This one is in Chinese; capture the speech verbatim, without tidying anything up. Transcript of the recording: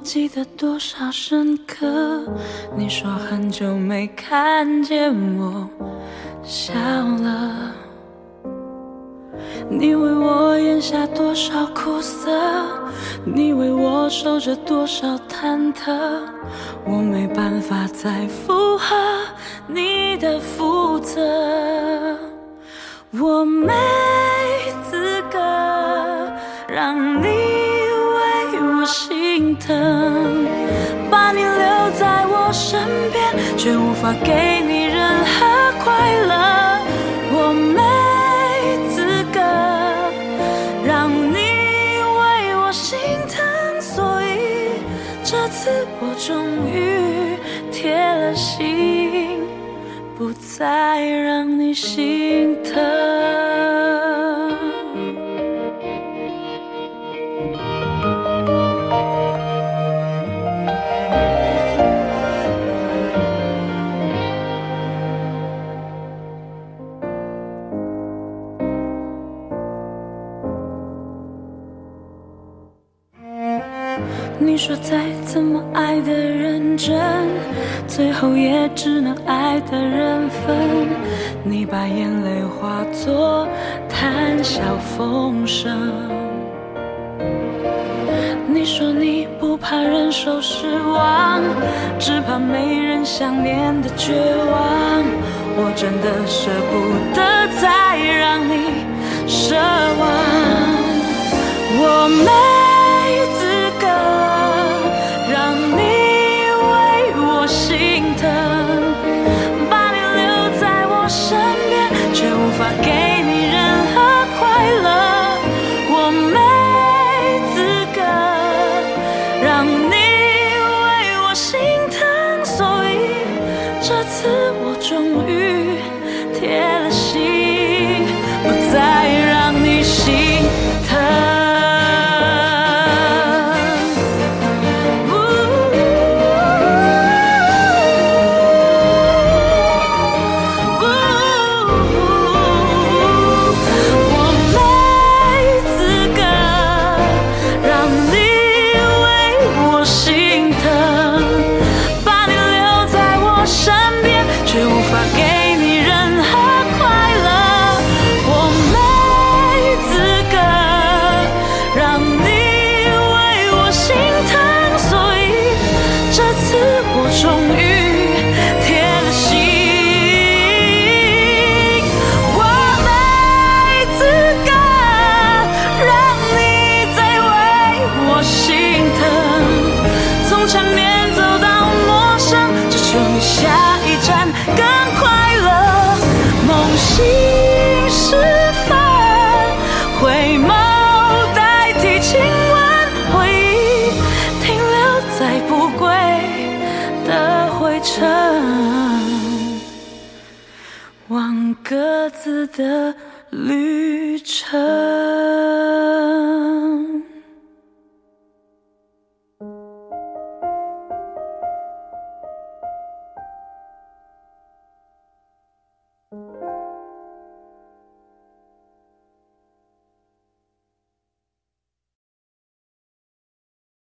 记得多少深刻。你说很久没看见我笑了，你为我咽下多少苦涩，你为我受着多少忐忑，我没办法再附和你的负责，我没资格让你为我心疼，把你留在我身边，却无法给你任何快乐，我没资格让你为我心疼，所以这次我终于铁了心，不再让你心疼。你说再怎么爱的认真，最后也只能爱的人分，你把眼泪化作谈笑风生。你说你不怕人受失望，只怕没人想念的绝望，我真的舍不得再让你失望，我没资格让你为我心疼，把你留在我身边，却无法给你任何快乐，我没资格让你为我心疼，所以这次我终于铁了心，不再让你心疼。往各自的旅程。